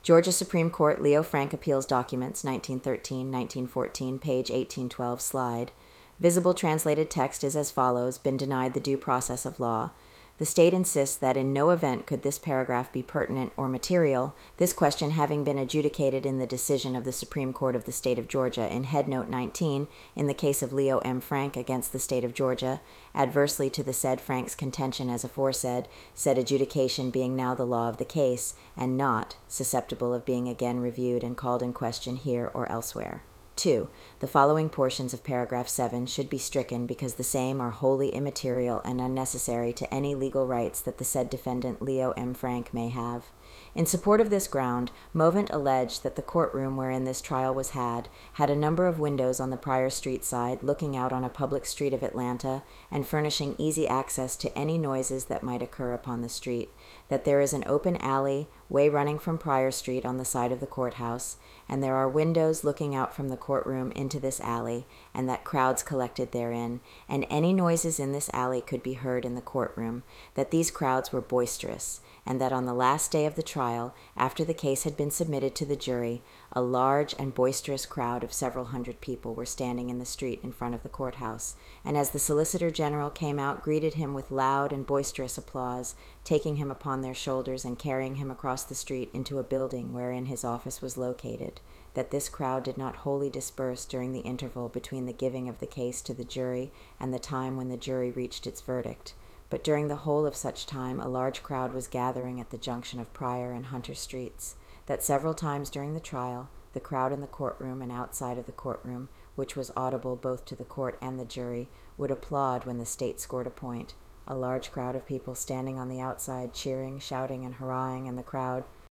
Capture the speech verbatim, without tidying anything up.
Georgia Supreme Court Leo Frank Appeals Documents, nineteen thirteen, nineteen fourteen, page eighteen twelve, slide. Visible translated text is as follows: been denied the due process of law. The state insists that in no event could this paragraph be pertinent or material, this question having been adjudicated in the decision of the Supreme Court of the State of Georgia in Headnote nineteen in the case of Leo M. Frank against the State of Georgia, adversely to the said Frank's contention as aforesaid, said adjudication being now the law of the case, and not susceptible of being again reviewed and called in question here or elsewhere. two. The following portions of paragraph seven should be stricken because the same are wholly immaterial and unnecessary to any legal rights that the said defendant Leo M. Frank may have. In support of this ground, Movent alleged that the courtroom wherein this trial was had had a number of windows on the Prior Street side looking out on a public street of Atlanta and furnishing easy access to any noises that might occur upon the street, that there is an open alley way running from Prior Street on the side of the courthouse, and there are windows looking out from the courtroom into this alley, and that crowds collected therein, and any noises in this alley could be heard in the courtroom, that these crowds were boisterous, and that on the last day of the trial, after the case had been submitted to the jury, a large and boisterous crowd of several hundred people were standing in the street in front of the courthouse, and as the Solicitor General came out, greeted him with loud and boisterous applause, taking him upon their shoulders and carrying him across the street into a building wherein his office was located, that this crowd did not wholly disperse during the interval between the giving of the case to the jury and the time when the jury reached its verdict, but during the whole of such time a large crowd was gathering at the junction of Prior and Hunter Streets, that several times during the trial the crowd in the courtroom and outside of the courtroom, which was audible both to the court and the jury, would applaud when the state scored a point, a large crowd of people standing on the outside cheering, shouting, and hurrahing, and the crowd,